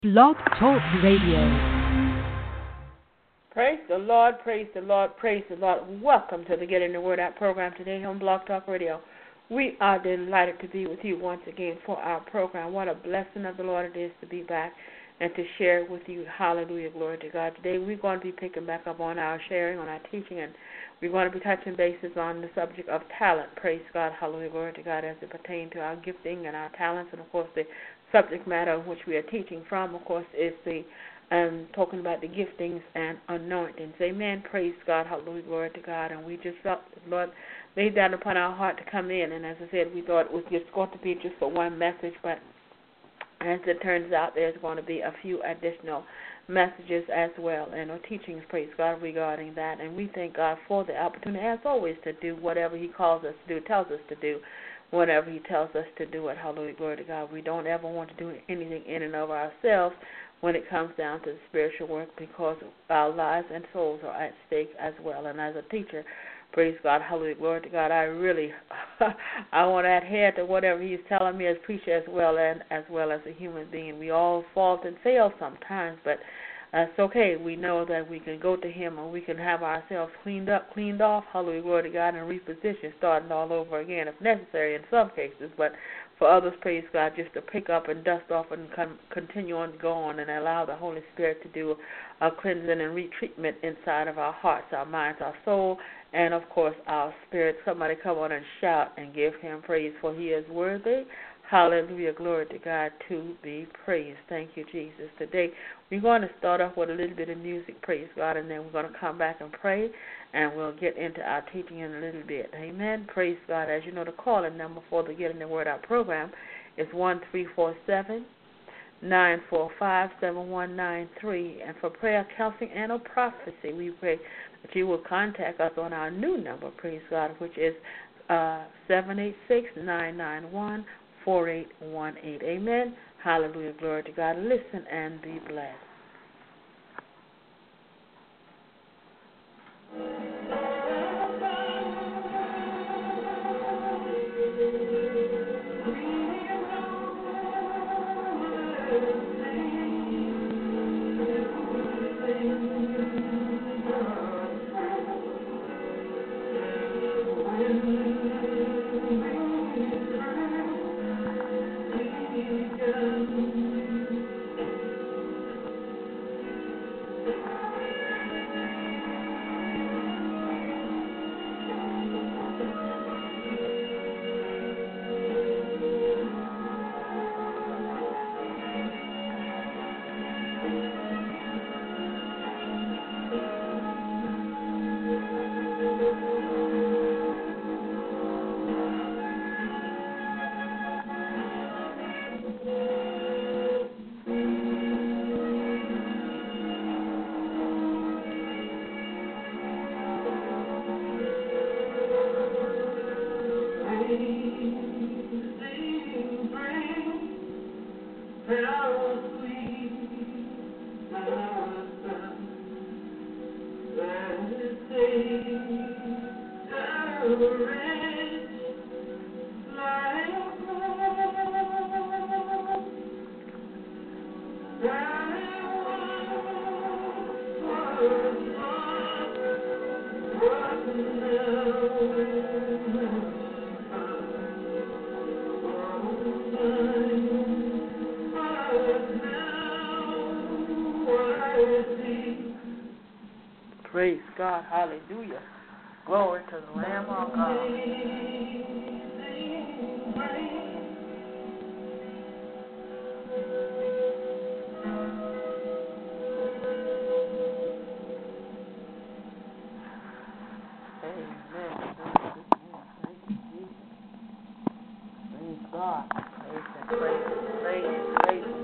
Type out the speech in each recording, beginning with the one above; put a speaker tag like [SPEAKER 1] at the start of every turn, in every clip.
[SPEAKER 1] Blog Talk Radio.
[SPEAKER 2] Praise the Lord, praise the Lord, praise the Lord. Welcome to the Getting the Word Out program today on Blog Talk Radio. We are delighted to be with you once again for our program. What a blessing of the Lord it is to be back and to share with you. Hallelujah, glory to God. Today we're going to be picking back up on our sharing, on our teaching, and we're going to be touching bases on the subject of talent. Praise God, hallelujah, glory to God, as it pertains to our gifting and our talents. And, of course, the subject matter which we are teaching from, of course, is the talking about the giftings and anointings. Amen. Praise God. Hallelujah. Glory to God. And we just felt the Lord laid that upon our heart to come in. And as I said, we thought it was just going to be just for one message, but as it turns out, there's going to be a few additional messages as well and teachings, praise God, regarding that. And we thank God for the opportunity, as always, to do whatever He calls us to do, tells us to do, whatever He tells us to do it. Hallelujah. Glory to God. We don't ever want to do anything in and of ourselves when it comes down to the spiritual work, because our lives and souls are at stake as well. And as a teacher, praise God, hallelujah, glory to God, I really, I want to adhere to whatever He's telling me as preacher as well as a human being. We all fault and fail sometimes, but it's okay. We know that we can go to Him and we can have ourselves cleaned off, hallelujah, glory to God, and reposition, starting all over again if necessary in some cases, but for others, praise God, just to pick up and dust off and continue on to go on and allow the Holy Spirit to do a cleansing and retreatment inside of our hearts, our minds, our soul, and, of course, our spirit. Somebody come on and shout and give Him praise, for He is worthy. Hallelujah, glory to God, to be praised. Thank you, Jesus. Today we're going to start off with a little bit of music, praise God, and then we're going to come back and pray, and we'll get into our teaching in a little bit. Amen. Praise God. As you know, the calling number for the Getting the Word Out program is 1-347-945-7193. And for prayer, counseling, and or prophecy, we pray that you will contact us on our new number, praise God, which is 786-991-4818. Amen. Hallelujah. Glory to God. Listen and be blessed. Praise God. Hallelujah. Glory to the Lamb of God. Amen. Thank you, Jesus. Praise God. Praise Him. Praise Him. Praise Him. Praise Him.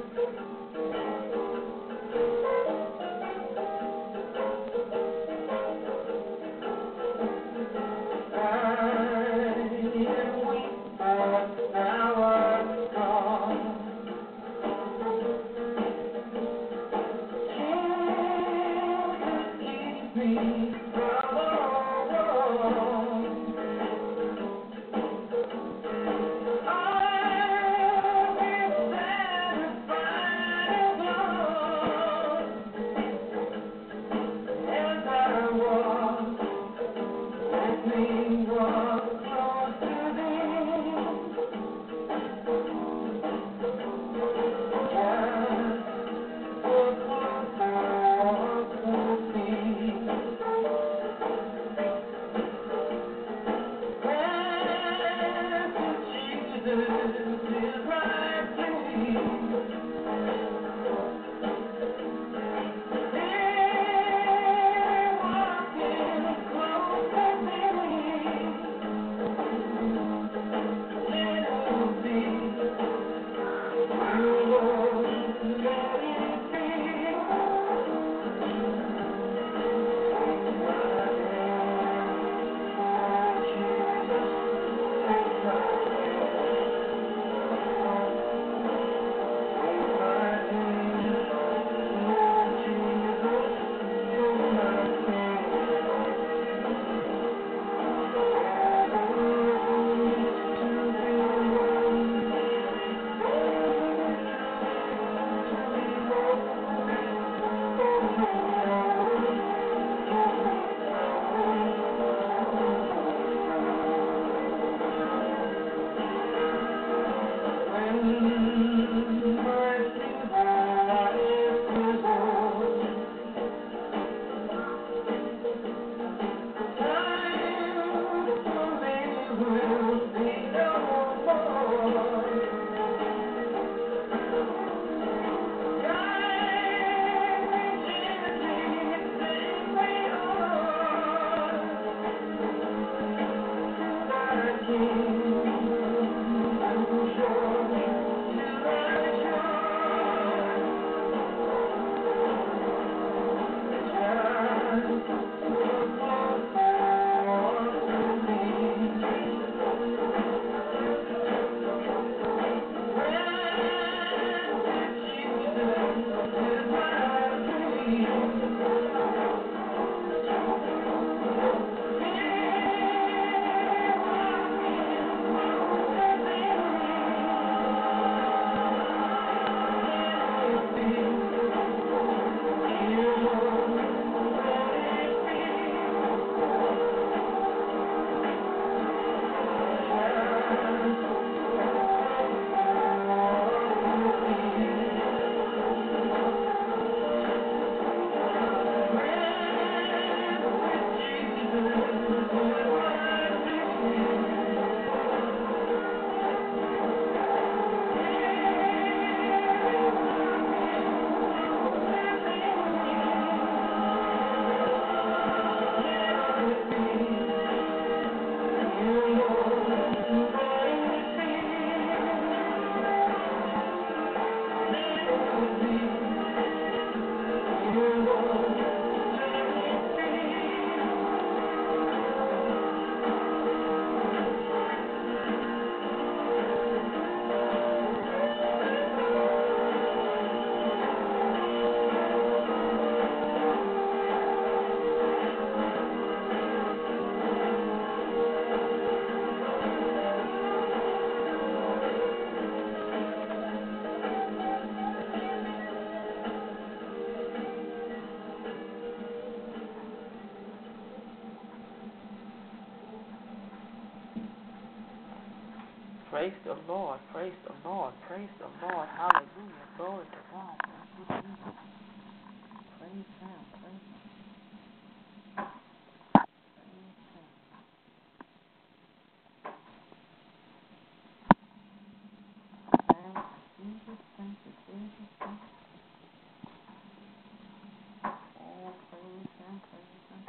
[SPEAKER 2] Praise the Lord, praise the Lord, praise the Lord. Hallelujah. Glory to God. Thank you, Jesus. Praise Him, praise Him. Thank you, Jesus. Thank you. Oh, praise Him, praise Him.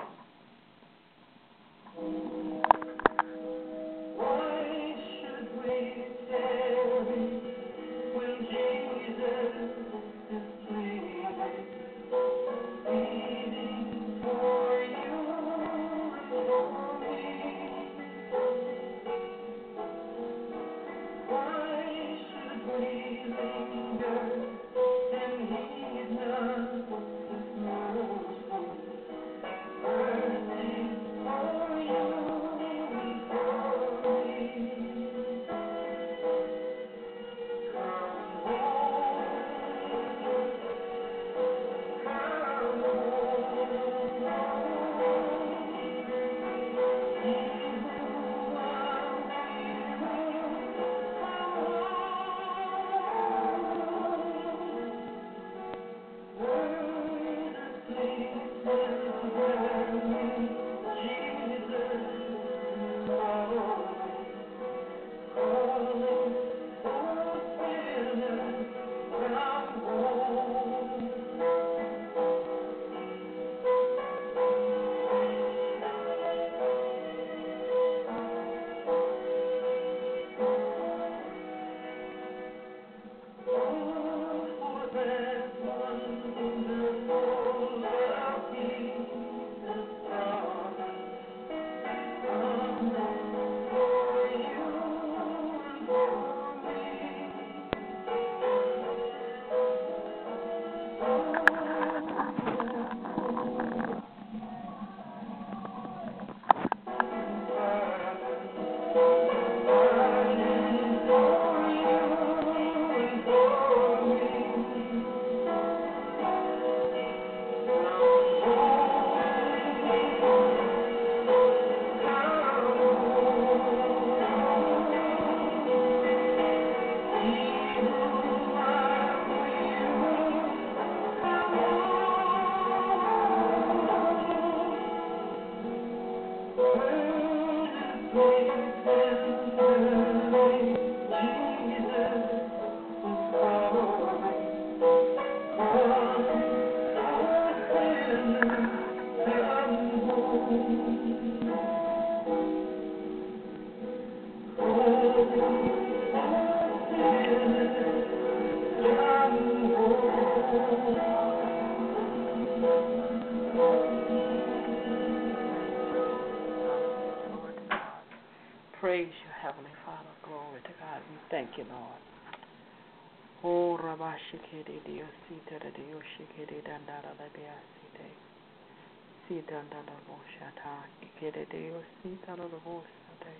[SPEAKER 2] Praise you, Heavenly Father. Glory to God. We thank you, Lord. Oh, Rabashikede, Diosita, the Yoshikede, Dandara, the Biasite. Sidandala Boshata, Ikede, Diosita, the Bosate.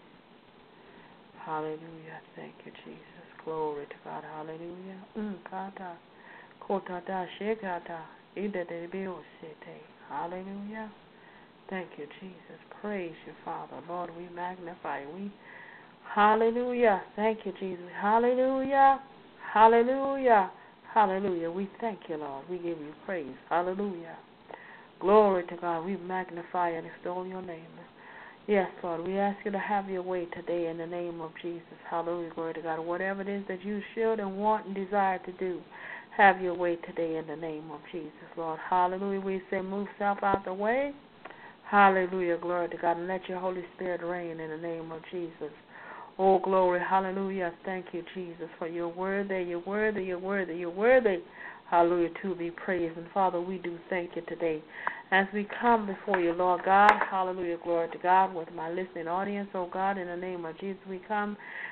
[SPEAKER 2] Hallelujah. Thank you, Jesus. Glory to God. Hallelujah. Kata, Kota da Shekata, Ida de Biosite. Hallelujah. Thank you, Jesus. Praise you, Father. Lord, we magnify you. Hallelujah. Thank you, Jesus. Hallelujah. Hallelujah. Hallelujah. We thank you, Lord. We give you praise. Hallelujah. Glory to God. We magnify and extol your name. Yes, Lord. We ask you to have your way today in the name of Jesus. Hallelujah. Glory to God. Whatever it is that you should and want and desire to do, have your way today in the name of Jesus, Lord. Hallelujah. We say move self out the way. Hallelujah. Glory to God. And let your Holy Spirit reign in the name of Jesus. Oh, glory. Hallelujah. Thank you, Jesus, for your word there. You're worthy, you're worthy, you're worthy. Hallelujah, to be praised. And, Father, we do thank you today. As we come before you, Lord God, hallelujah, glory to God, with my listening audience, oh God, in the name of Jesus, we come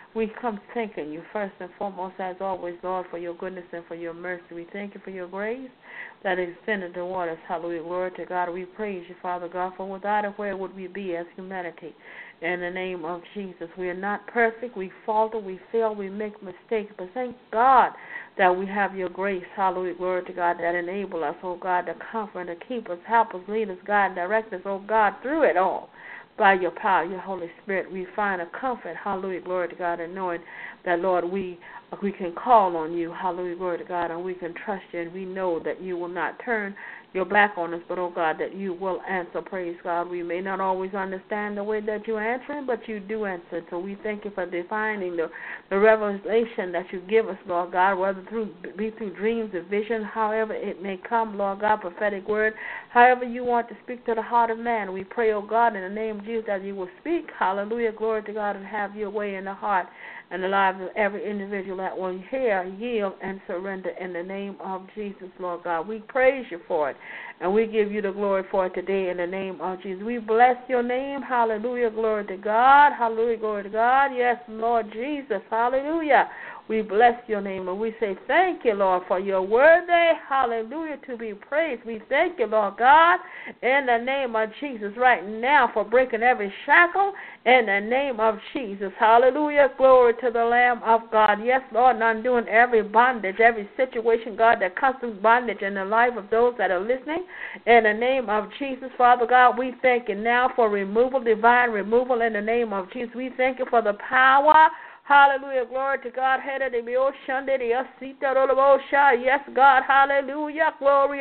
[SPEAKER 2] thanking you first and foremost, as always, Lord, for your goodness and for your mercy. We thank you for your grace that extended toward us. Hallelujah, glory to God. We praise you, Father God, for without it, where would we be as humanity? In the name of Jesus, we are not perfect. We falter, we fail, we make mistakes. But thank God that we have your grace, hallelujah, glory to God, that enable us, oh God, to comfort, to keep us, help us, lead us, guide, direct us, oh God, through it all. By your power, your Holy Spirit, we find a comfort, hallelujah, glory to God, and knowing that, Lord, we can call on you, hallelujah, glory to God, and we can trust you, and we know that you will not turn your back on us, but, oh God, that you will answer, praise God. We may not always understand the way that you answer, but you do answer. So we thank you for defining the revelation that you give us, Lord God, whether through dreams or vision, however it may come, Lord God, prophetic word, however you want to speak to the heart of man. We pray, oh God, in the name of Jesus, that you will speak, hallelujah, glory to God, and have your way in the heart and the lives of every individual that will hear, yield, and surrender in the name of Jesus, Lord God. We praise you for it, and we give you the glory for it today in the name of Jesus. We bless your name. Hallelujah, glory to God. Hallelujah, glory to God. Yes, Lord Jesus. Hallelujah. We bless your name, and we say thank you, Lord, for your worthy, hallelujah, to be praised. We thank you, Lord God, in the name of Jesus right now for breaking every shackle in the name of Jesus. Hallelujah, glory to the Lamb of God. Yes, Lord, and undoing every bondage, every situation, God, that comes through bondage in the life of those that are listening. In the name of Jesus, Father God, we thank you now for removal, divine removal in the name of Jesus. We thank you for the power. Hallelujah. Glory to God. Yes, God. Hallelujah. Glory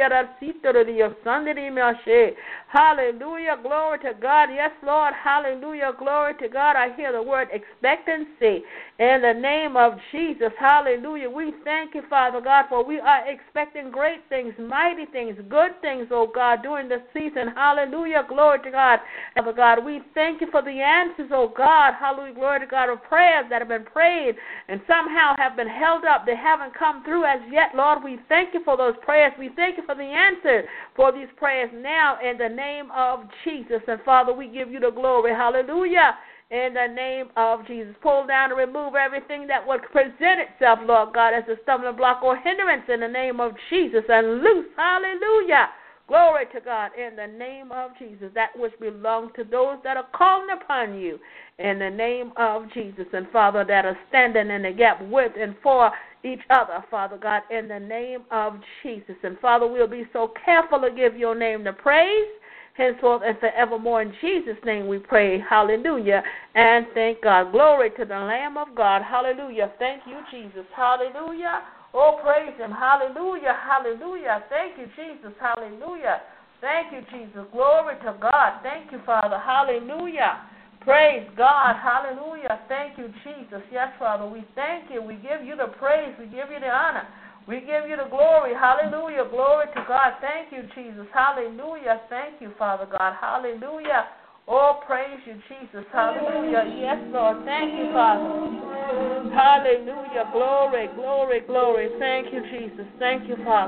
[SPEAKER 2] to Hallelujah. Glory to God. Yes, Lord. Hallelujah. Glory to God. I hear the word expectancy in the name of Jesus. Hallelujah. We thank you, Father God, for we are expecting great things, mighty things, good things, oh God, during this season. Hallelujah. Glory to God. Father God, we thank you for the answers, oh God. Hallelujah. Glory to God, of prayers that have been prayed and somehow have been held up. They haven't come through as yet, Lord. We thank you for those prayers. We thank you for the answer for these prayers now in the name of Jesus. And Father, we give you the glory. Hallelujah. In the name of Jesus. Pull down and remove everything that would present itself, Lord God, as a stumbling block or hindrance in the name of Jesus, and loose. Hallelujah. Glory to God, in the name of Jesus, that which belongs to those that are calling upon you in the name of Jesus. And, Father, that are standing in the gap with and for each other, Father God, in the name of Jesus. And, Father, we'll be so careful to give your name the praise, henceforth and forevermore. In Jesus' name we pray. Hallelujah. And thank God. Glory to the Lamb of God. Hallelujah. Thank you, Jesus. Hallelujah. Oh, praise him. Hallelujah. Hallelujah. Thank you, Jesus. Hallelujah. Thank you, Jesus. Glory to God. Thank you, Father. Hallelujah. Praise God. Hallelujah. Thank you, Jesus. Yes, Father, we thank you. We give you the praise. We give you the honor. We give you the glory. Hallelujah. Glory to God. Thank you, Jesus. Hallelujah. Thank you, Father God. Hallelujah. Oh, praise you, Jesus. Hallelujah. Yes, Lord. Thank you, Father. Hallelujah. Glory, glory, glory. Thank you, Jesus. Thank you, Father.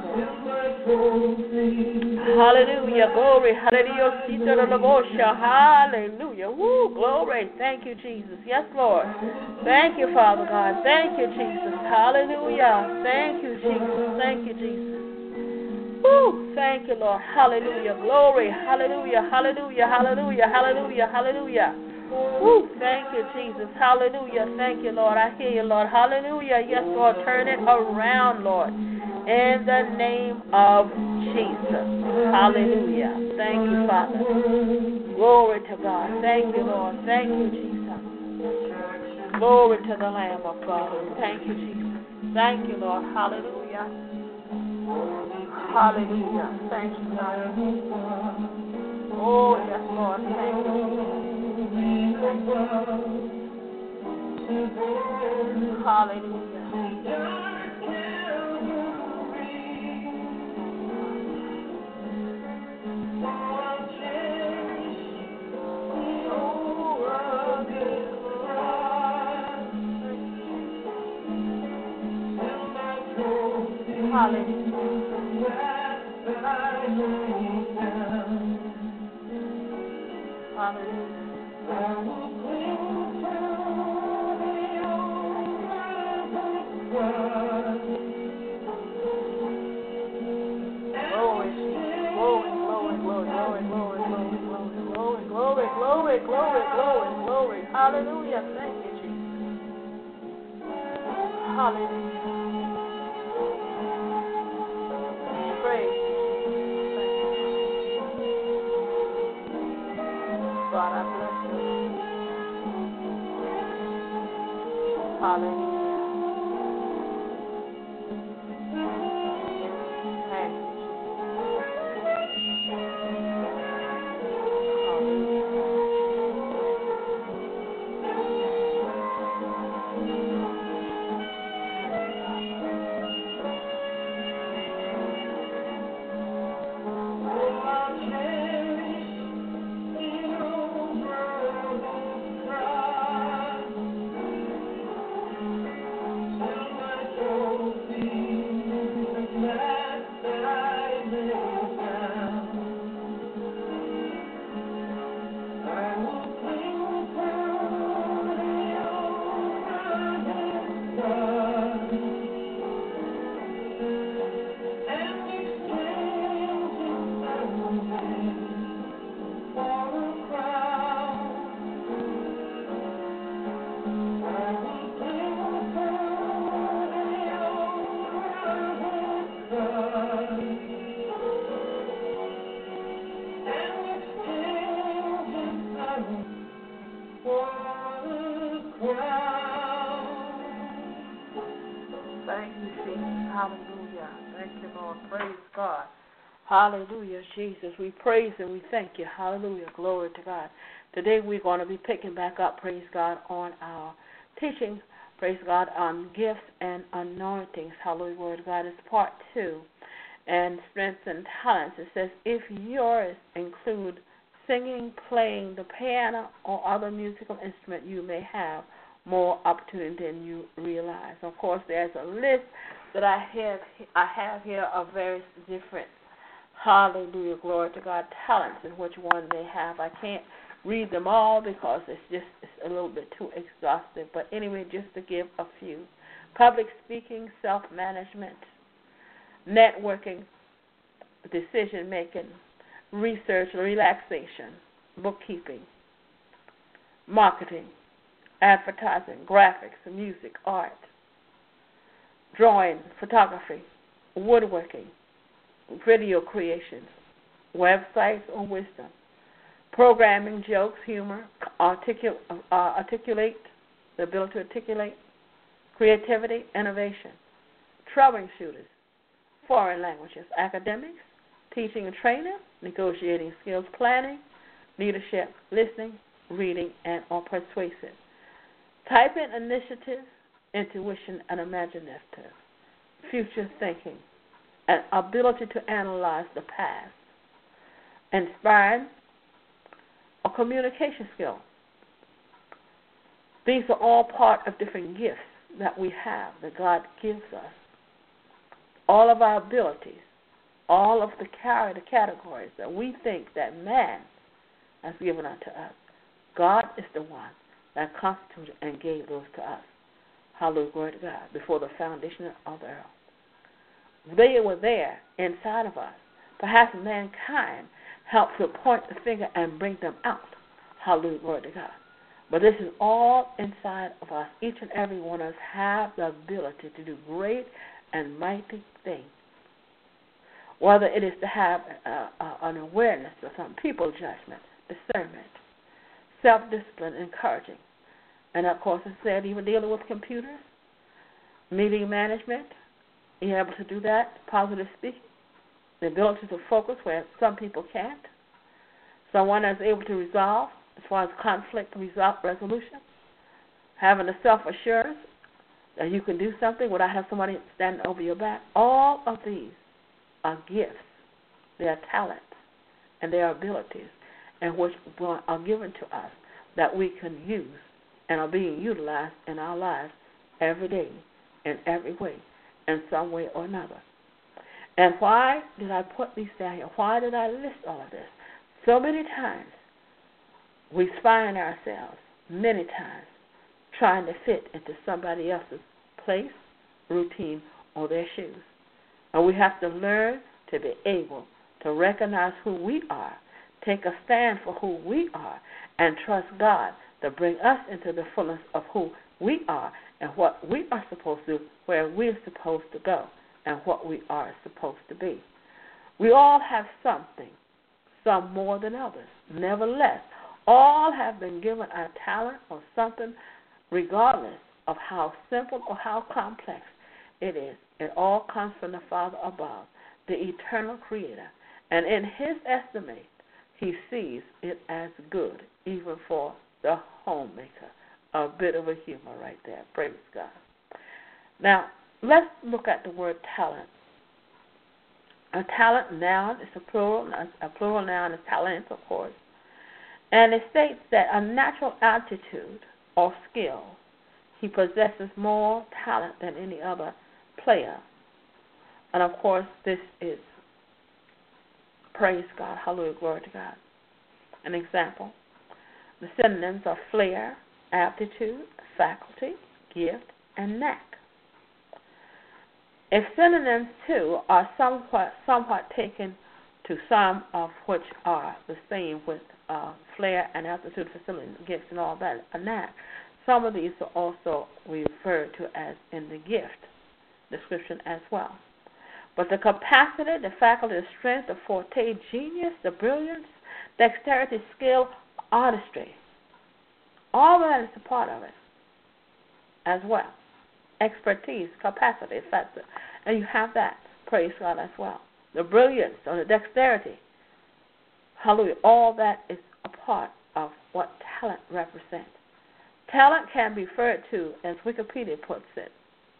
[SPEAKER 2] Hallelujah. Glory. Hallelujah. Hallelujah. Woo, glory. Thank you, Jesus. Yes, Lord. Thank you, Father God. Thank you, Jesus. Hallelujah. Thank you, Jesus. Thank you, Jesus. Woo! Thank you, Lord. Hallelujah. Glory. Hallelujah. Hallelujah. Hallelujah. Hallelujah. Hallelujah. Woo! Thank you, Jesus. Hallelujah. Thank you, Lord. I hear you, Lord. Hallelujah. Yes, Lord. Turn it around, Lord. In the name of Jesus. Hallelujah. Thank you, Father. Glory to God. Thank you, Lord. Thank you, Jesus. Glory to the Lamb of God. Thank you, Jesus. Thank you, Lord. Hallelujah. Hallelujah. Thank you, God. Oh, yes, Lord. Thank you. Hallelujah. Hallelujah. Glory. Hallelujah. Thank you, Jesus. Hallelujah. Praise. God, I bless you. Hallelujah. Thank you, Thank you, Jesus. Hallelujah. Thank you, Lord. Praise God. Hallelujah, Jesus. We praise and we thank you. Hallelujah. Glory to God. Today we're going to be picking back up, praise God, on our teaching, praise God, on gifts and anointings. Hallelujah, Word of God is part 2. And strengths and talents. It says, if yours include singing, playing the piano, or other musical instrument, you may have more opportunity than you realize. Of course, there's a list that I have here of various different, hallelujah, glory to God, talents and which one they have. I can't read them all because it's a little bit too exhaustive. But anyway, just to give a few. Public speaking, self-management, networking, decision-making, research, relaxation, bookkeeping, marketing, advertising, graphics, music, art, drawing, photography, woodworking, video creations, websites or wisdom, programming, jokes, humor, articulate, the ability to articulate, creativity, innovation, troubleshooters, foreign languages, academics, teaching and training, negotiating skills, planning, leadership, listening, reading, and or persuasive, typing, initiative, intuition, and imaginative, future thinking, and ability to analyze the past, inspiring or communication skill. These are all part of different gifts that we have, that God gives us. All of our abilities, all of the categories that we think that man has given unto us. God is the one that constituted and gave those to us. Hallelujah, glory to God, before the foundation of the earth. They were there inside of us. Perhaps mankind helped to point the finger and bring them out. Hallelujah, glory to God. But this is all inside of us. Each and every one of us have the ability to do great and mighty things. Whether it is to have an awareness of some people judgment, discernment, self-discipline, encouraging. And, of course, it said even dealing with computers, meeting management, you're able to do that, positive speaking, the ability to focus where some people can't. Someone that's able to resolve as far as conflict resolution, having a self-assurance that you can do something without having somebody standing over your back. All of these are gifts. They are talents and they are abilities and which are given to us that we can use and are being utilized in our lives every day in every way, in some way or another. And why did I put these down here? Why did I list all of this? So many times we find ourselves, many times, trying to fit into somebody else's place, routine, or their shoes. And we have to learn to be able to recognize who we are, take a stand for who we are, and trust God to bring us into the fullness of who we are and what we are supposed to do, where we're supposed to go, and what we are supposed to be. We all have something, some more than others. Nevertheless, all have been given a talent or something, regardless of how simple or how complex it is. It all comes from the Father above, the eternal Creator. And in His estimate, He sees it as good, even for the homemaker. A bit of a humor right there. Praise God. Now, let's look at the word talent. A talent noun is a plural. A plural noun is talents, of course. And it states that a natural aptitude or skill, he possesses more talent than any other player. And, of course, this is, praise God, hallelujah, glory to God. An example, the synonyms are flair, aptitude, faculty, gift, and knack. If synonyms, too, are somewhat taken to some of which are the same with flair and aptitude, facility, gifts, and all that, a knack, some of these are also referred to as in the gift description as well. But the capacity, the faculty, the strength, the forte, genius, the brilliance, dexterity, skill, artistry, all that is a part of it as well. Expertise, capacity, factor, and you have that, praise God, as well. The brilliance or the dexterity, hallelujah, all that is a part of what talent represents. Talent can be referred to, as Wikipedia puts it,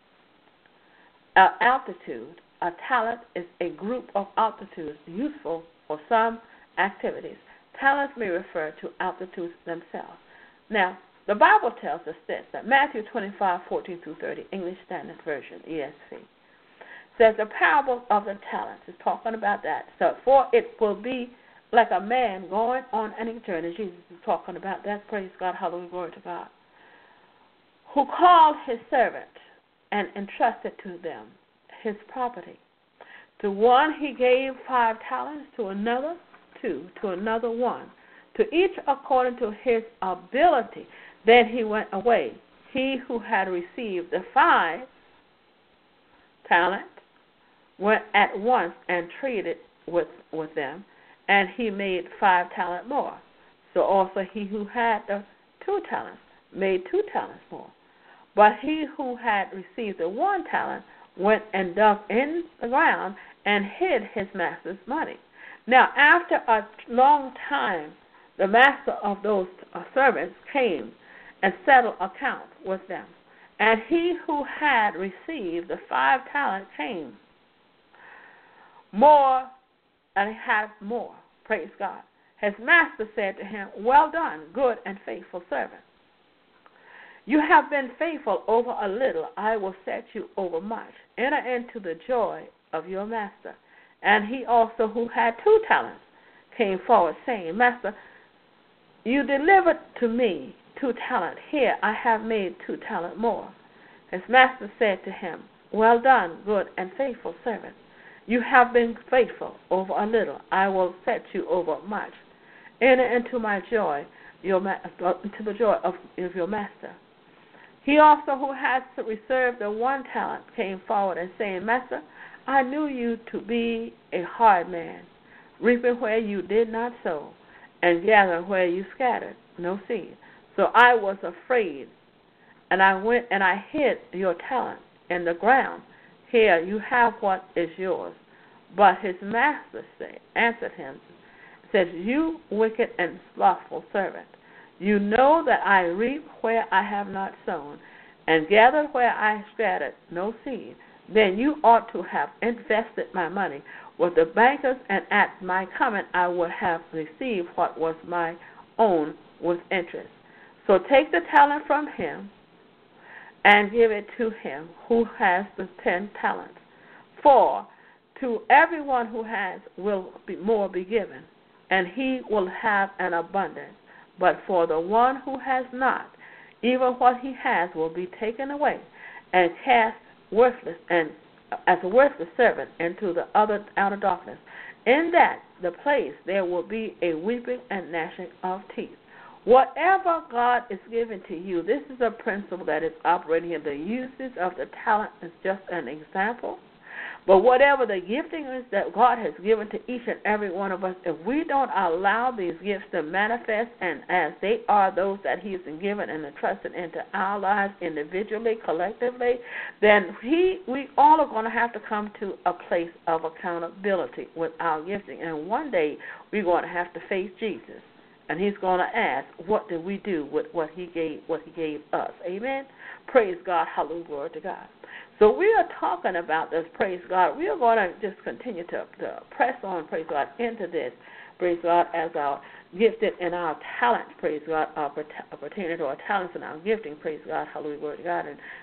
[SPEAKER 2] altitude. A talent is a group of altitudes useful for some activities. Talents may refer to altitudes themselves. Now, the Bible tells us this, that Matthew 25:14-30, English Standard Version, ESV, says the parable of the talents is talking about that. So, for it will be like a man going on any journey. Jesus is talking about that. Praise God, hallelujah, glory to God. Who called his servant and entrusted to them his property. To one he gave 5 talents, to another 2, to another 1, to each according to his ability. Then he went away. He who had received the 5 talents went at once and traded with them, and he made 5 talents more. So also he who had the 2 talents made 2 talents more. But he who had received the 1 talent went and dug in the ground and hid his master's money. Now, after a long time, the master of those servants came and settled accounts with them. And he who had received the 5 talents came more and had more. Praise God. His master said to him, Well done, good and faithful servant. You have been faithful over a little. I will set you over much. Enter into the joy of your master. And he also, who had 2 talents, came forward, saying, Master, you delivered to me 2 talents. Here I have made 2 talents more. His master said to him, Well done, good and faithful servant. You have been faithful over a little. I will set you over much. Enter into my joy, into the joy of your master. He also, who has reserved the 1 talent, came forward and saying, Master, I knew you to be a hard man, reaping where you did not sow, and gathering where you scattered no seed. So I was afraid, and I went and I hid your talent in the ground. Here you have what is yours. But his master answered him, said, You wicked and slothful servant, you know that I reap where I have not sown, and gathered where I scattered no seed. Then you ought to have invested my money with the bankers, and at my coming I would have received what was my own with interest. So take the talent from him and give it to him who has the 10 talents. For to everyone who has will be more be given, and he will have an abundance. But for the one who has not, even what he has will be taken away, and cast worthless and as a worthless servant into the outer darkness. In that the place there will be a weeping and gnashing of teeth. Whatever God is given to you, this is a principle that is operating in the uses of the talent is just an example. But whatever the gifting is that God has given to each and every one of us, if we don't allow these gifts to manifest, and as they are those that He has given and entrusted into our lives individually, collectively, then we all are going to have to come to a place of accountability with our gifting. And one day we're going to have to face Jesus, and He's going to ask, what did we do with what He gave us? Amen. Praise God. Hallelujah. Glory to God. So we are talking about this, praise God. We are going to just continue to press on, praise God, into this, praise God, as our gifted and our talents, praise God, pertaining to our talents and our gifting, praise God, hallelujah, glory to God.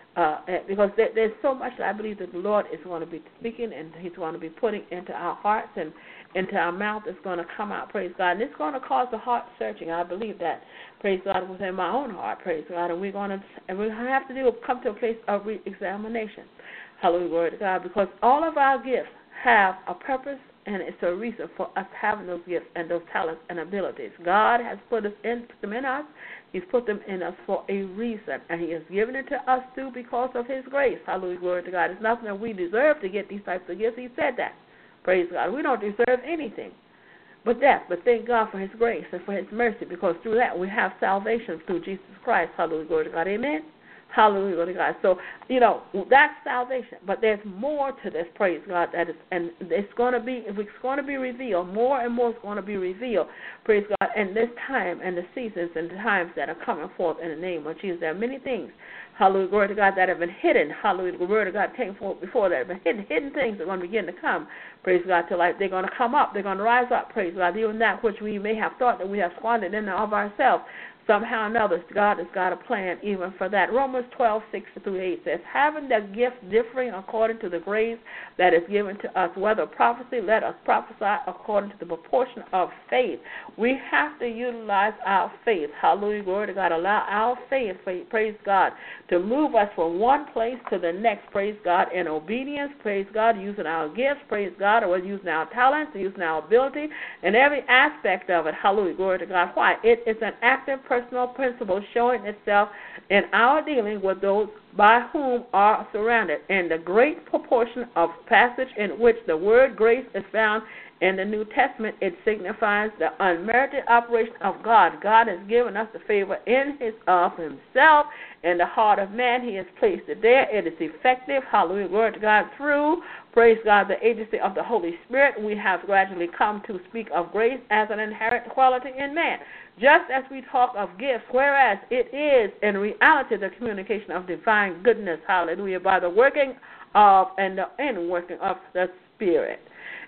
[SPEAKER 2] And because there's so much that I believe that the Lord is going to be speaking and He's going to be putting into our hearts and into our mouth. Is going to come out, praise God. And it's going to cause the heart searching. I believe that, praise God, within my own heart, praise God. And we're going to have to come to a place of re-examination. Hallelujah, glory to God. Because all of our gifts have a purpose, and it's a reason for us having those gifts and those talents and abilities. God has put them in us. He's put them in us for a reason, and He has given it to us too because of His grace. Hallelujah, glory to God. It's nothing that we deserve to get these types of gifts. He said that. Praise God. We don't deserve anything but that. But thank God for His grace and for His mercy, because through that we have salvation through Jesus Christ. Hallelujah, glory to God. Amen. Hallelujah, glory to God. So, that's salvation. But there's more to this, praise God, and it's going to be revealed. More and more is going to be revealed, praise God, in this time and the seasons and the times that are coming forth in the name of Jesus. There are many things, hallelujah, glory to God, that have been hidden. Hallelujah, the word of God came forth before that have been hidden things are going to begin to come, praise God, to life. They're going to come up. They're going to rise up, praise God, even that which we may have thought that we have squandered in and of ourselves. Somehow or another, God has got a plan even for that. Romans 12:6-8 says, having the gift differing according to the grace that is given to us, whether prophecy, let us prophesy according to the proportion of faith. We have to utilize our faith. Hallelujah, glory to God. Allow our faith, praise God, to move us from one place to the next, praise God, in obedience, praise God, using our gifts, praise God, or using our talents, using our ability, and every aspect of it. Hallelujah, glory to God. Why? It is an active personal principle showing itself in our dealing with those by whom are surrounded. In the great proportion of passage in which the word grace is found in the New Testament, it signifies the unmerited operation of God. God has given us the favor of Himself in the heart of man. He has placed it there. It is effective. Hallelujah, glory to God. Through, praise God, the agency of the Holy Spirit, we have gradually come to speak of grace as an inherent quality in man. Just as we talk of gifts, whereas it is in reality the communication of divine goodness, hallelujah, by the working of and the inworking of the Spirit.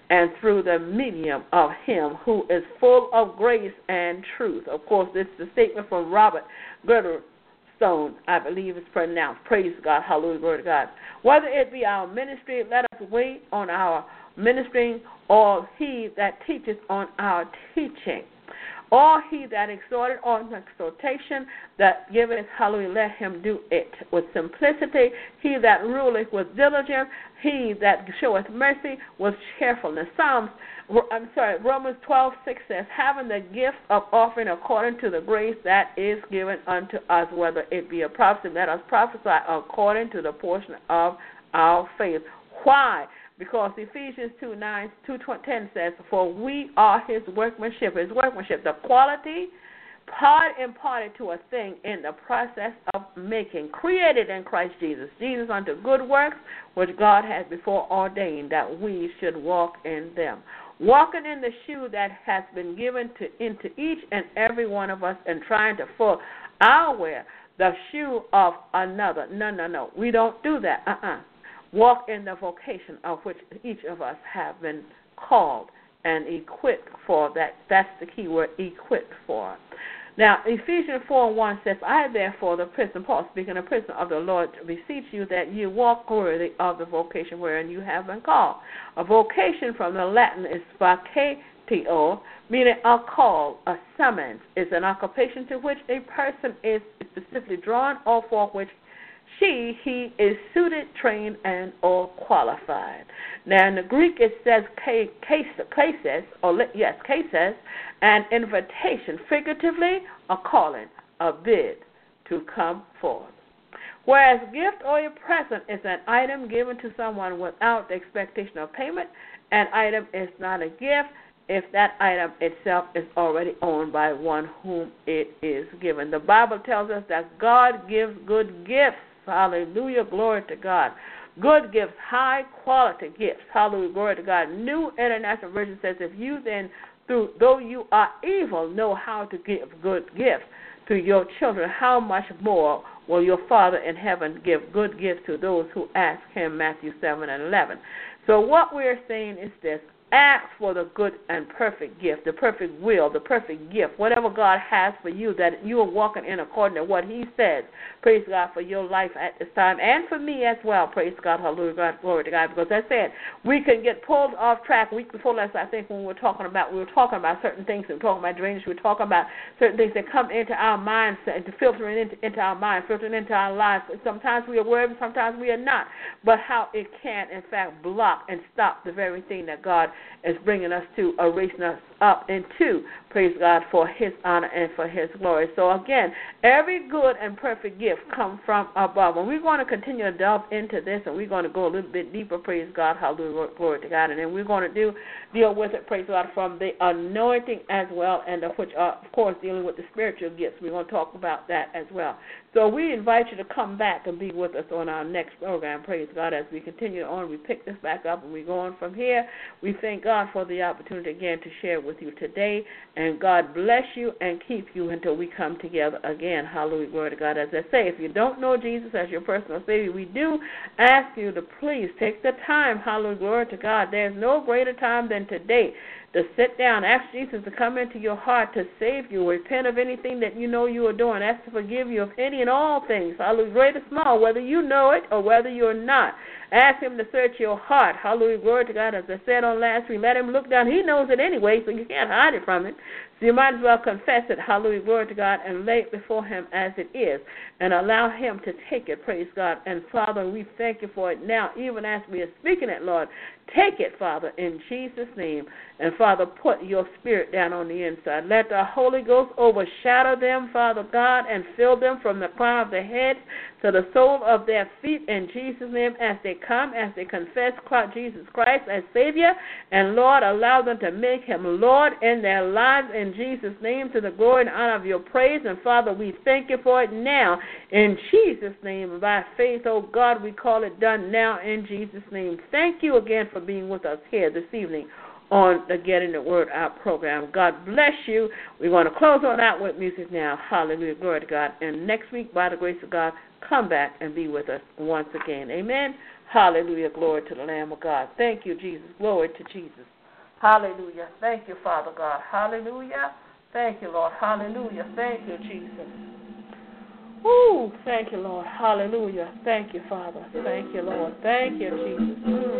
[SPEAKER 2] and through the medium of him who is full of grace and truth. Of course, this is a statement from Robert Gutterstone, I believe it's pronounced. Praise God, hallelujah, glory to God. Whether it be our ministry, let us wait on our ministering, or he that teacheth on our teaching. Or he that exhorteth on exhortation, that giveth, hallelujah, let him do it with simplicity. He that ruleth with diligence, he that showeth mercy with cheerfulness. Romans 12:6 says, having the gift of offering according to the grace that is given unto us, whether it be a prophecy, let us prophesy according to the portion of our faith. Why? Because Ephesians 2:10 says, for we are his workmanship, the quality, part imparted to a thing in the process of making, created in Christ Jesus unto good works, which God has before ordained that we should walk in them. Walking in the shoe that has been given into each and every one of us, and trying to fill our wear the shoe of another. No. We don't do that. Walk in the vocation of which each of us have been called and equipped for. That's the key word, equipped for. Now, Ephesians 4:1 says, I therefore, the prisoner, Paul speaking, a prisoner of the Lord, beseech you that you walk worthy of the vocation wherein you have been called. A vocation from the Latin is vacatio, meaning a call, a summons. Is an occupation to which a person is specifically drawn, or for which he is suited, trained, and or qualified. Now, in the Greek, it says cases, an invitation, figuratively, a calling, a bid to come forth. Whereas gift or a present is an item given to someone without the expectation of payment, an item is not a gift if that item itself is already owned by one whom it is given. The Bible tells us that God gives good gifts. Hallelujah, glory to God. Good gifts, high quality gifts. Hallelujah, glory to God. New International Version says, if you then, though you are evil, know how to give good gifts to your children, how much more will your Father in heaven give good gifts to those who ask him, Matthew 7:11. So what we're saying is this. Ask for the good and perfect gift, the perfect will, the perfect gift, whatever God has for you, that you are walking in according to what he says. Praise God for your life at this time, and for me as well. Praise God, hallelujah, God, glory to God. Because I said, we can get pulled off track. Week before last, I think, when we were talking about certain things, and talking about drainage, we were talking about certain things that come into our minds, and filtering into our mind, filtering into our lives. Sometimes we are worried, sometimes we are not. But how it can, in fact, block and stop the very thing that God is bringing us to, raising us up into, praise God, for his honor and for his glory. So again, every good and perfect gift comes from above. And we're going to continue to delve into this, and we're going to go a little bit deeper, praise God, hallelujah, glory to God. And then we're going to deal with it, praise God, from the anointing as well, and of which, of course, dealing with the spiritual gifts. We're going to talk about that as well. So we invite you to come back and be with us on our next program, praise God, as we continue on. We pick this back up and we go on from here. We thank God for the opportunity again to share with you today, and God bless you and keep you until we come together again. Hallelujah, glory to God. As I say, if you don't know Jesus as your personal Savior, we do ask you to please take the time, hallelujah, glory to God. There's no greater time than today to sit down, ask Jesus to come into your heart to save you, repent of anything that you know you are doing, ask to forgive you of any and all things, hallelujah, great or small, whether you know it or whether you're not. Ask him to search your heart. Hallelujah, glory to God. As I said on last week, let him look down. He knows it anyway, so you can't hide it from him. So you might as well confess it, hallelujah, glory to God, and lay it before him as it is, and allow him to take it, praise God. And Father, we thank you for it now, even as we are speaking it, Lord. Take it, Father, in Jesus' name. And Father, put your spirit down on the inside. Let the Holy Ghost overshadow them, Father God, and fill them from the crown of their heads to the sole of their feet in Jesus' name, as they come, as they confess Jesus Christ as Savior. And Lord, allow them to make him Lord in their lives in Jesus' name, to the glory and honor of your praise. And Father, we thank you for it now in Jesus' name. By faith, oh God, we call it done now in Jesus' name. Thank you again for being with us here this evening on the Getting the Word Out program. God bless you. We're going to close on out with music now. Hallelujah, glory to God. And next week, by the grace of God, come back and be with us once again. Amen. Hallelujah, glory to the Lamb of God. Thank you, Jesus. Glory to Jesus. Hallelujah. Thank you, Father God. Hallelujah. Thank you, Lord. Hallelujah. Thank you, Jesus. Woo. Thank you, Lord. Hallelujah. Thank you, Father. Thank you, Lord. Thank you, Jesus.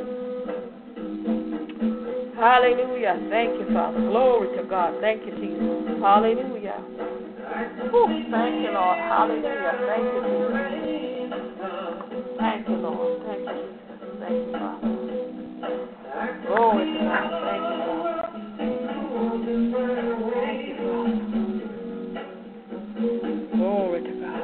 [SPEAKER 2] Hallelujah. Thank you, Father. Glory to God. Thank you, Jesus. Hallelujah. Woo. Thank you, Lord. Hallelujah. Thank you, Jesus. Thank you, Lord. Thank you, Jesus. Thank you, Father. Glory to God. Thank you, Father. Thank you, Father. Glory to God.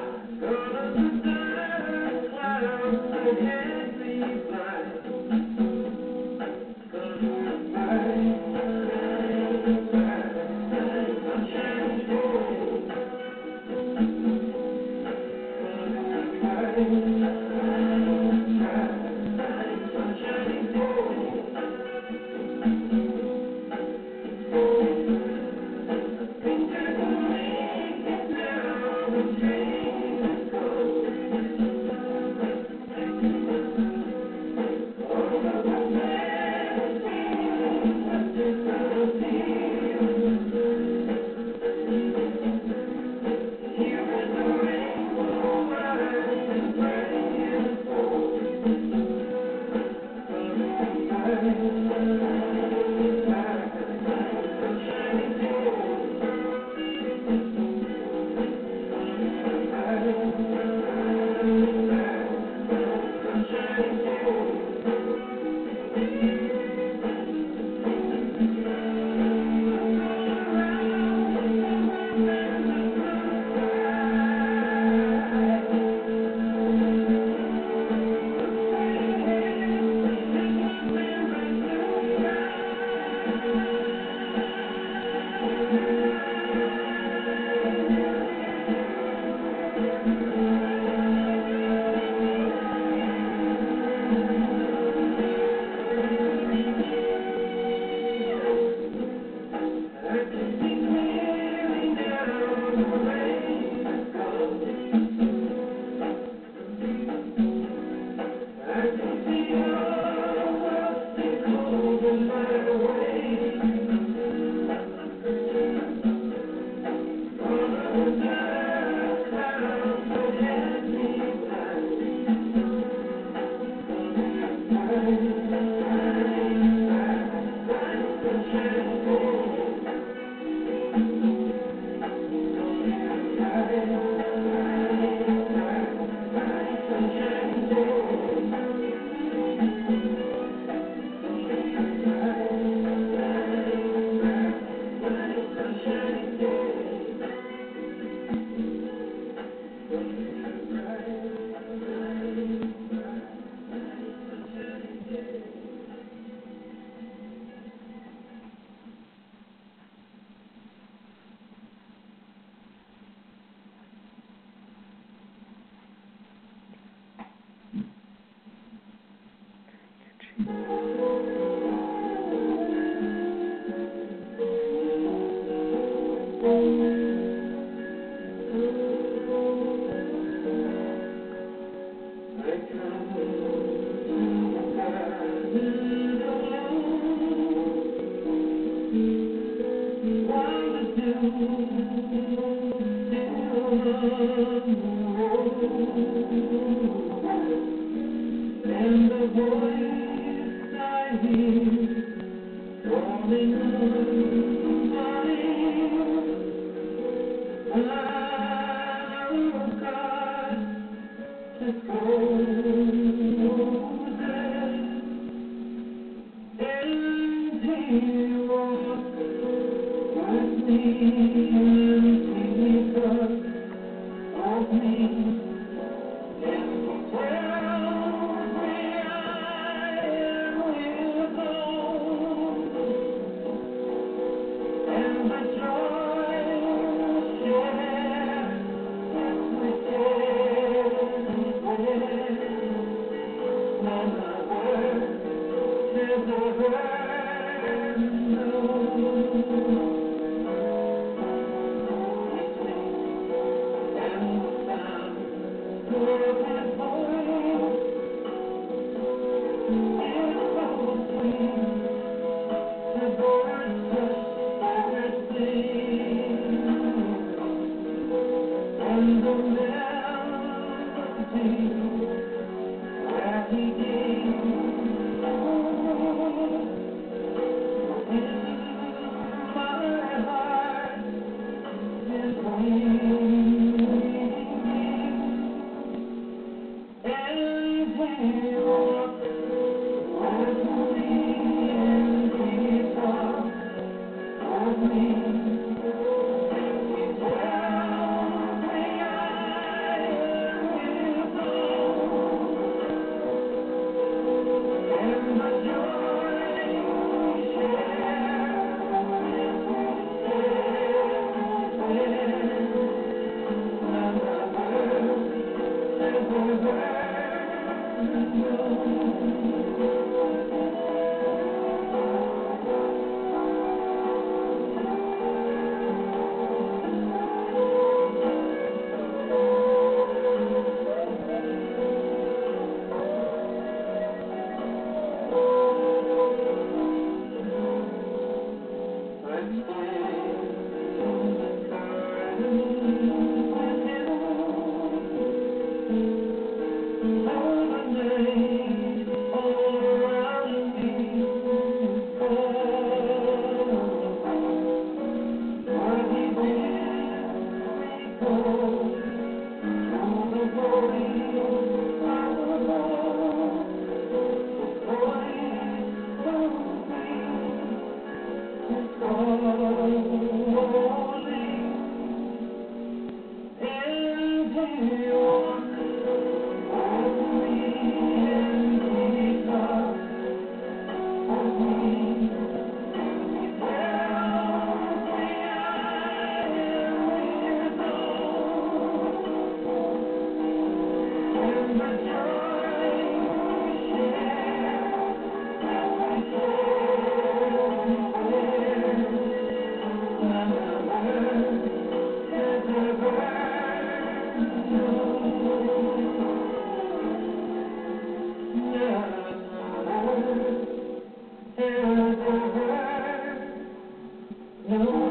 [SPEAKER 3] No.